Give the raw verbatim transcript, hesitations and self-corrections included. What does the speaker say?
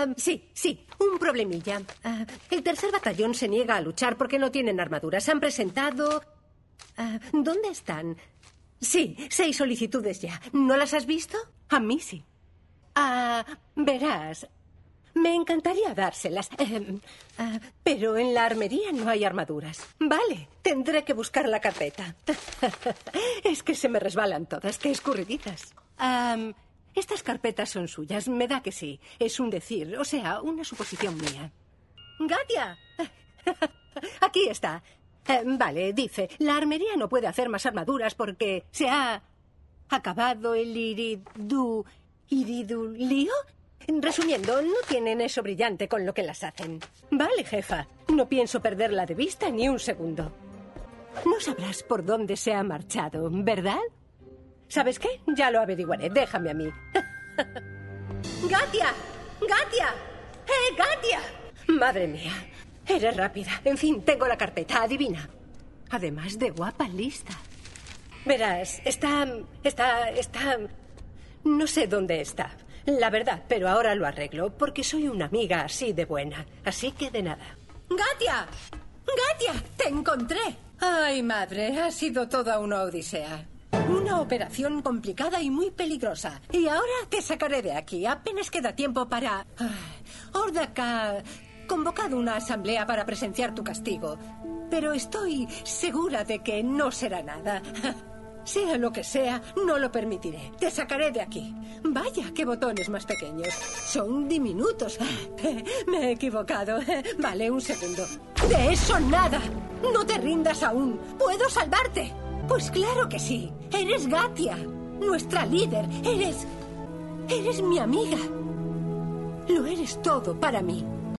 Ah, sí, sí, un problemilla. Ah, el tercer batallón se niega a luchar porque no tienen armaduras. Han presentado... Ah, ¿dónde están? Sí, seis solicitudes ya. ¿No las has visto? A mí sí. Ah, verás, me encantaría dárselas, eh, ah, pero en la armería no hay armaduras. Vale, tendré que buscar la carpeta. Es que se me resbalan todas, qué escurridizas. Ah, estas carpetas son suyas, me da que sí. Es un decir, o sea, una suposición mía. ¡Gatia! Aquí está. Eh, vale, dice, la armería no puede hacer más armaduras porque se ha acabado el iridu... ¿Iridulío? Resumiendo, no tienen eso brillante con lo que las hacen. Vale, jefa. No pienso perderla de vista ni un segundo. No sabrás por dónde se ha marchado, ¿verdad? ¿Sabes qué? Ya lo averiguaré. Déjame a mí. ¡Gatia! ¡Gatia! ¡Eh, Gatia! Madre mía. Eres rápida. En fin, tengo la carpeta. Adivina. Además de guapa, lista. Verás, está... Está... Está... No sé dónde está, la verdad, pero ahora lo arreglo, porque soy una amiga así de buena. Así que de nada. ¡Gatia! ¡Gatia! ¡Te encontré! Ay, madre, ha sido toda una odisea. Una operación complicada y muy peligrosa. Y ahora te sacaré de aquí. Apenas queda tiempo para... Ordak ha convocado una asamblea para presenciar tu castigo. Pero estoy segura de que no será nada. Sea lo que sea, no lo permitiré. Te sacaré de aquí. Vaya, qué botones más pequeños. Son diminutos. Me he equivocado. Vale, un segundo. De eso nada. No te rindas aún. ¿Puedo salvarte? Pues claro que sí. Eres Gatia, nuestra líder. Eres... Eres mi amiga. Lo eres todo para mí.